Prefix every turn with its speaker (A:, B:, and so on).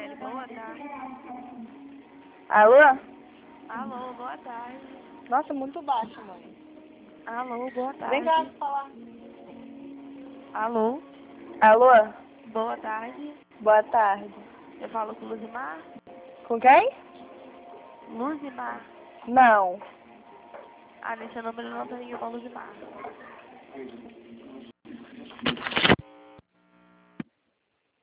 A: Boa tarde.
B: Alô?
A: Alô, boa tarde.
B: Nossa, muito baixo, mãe.
A: Alô, boa tarde.
B: Vem cá falar.
A: Alô,
B: Alô?
A: boa tarde.
B: Boa tarde.
A: Eu falo com Luzimar?
B: Com quem?
A: Luzimar.
B: Não.
A: Ah, nesse número não tem nenhuma Luzimar.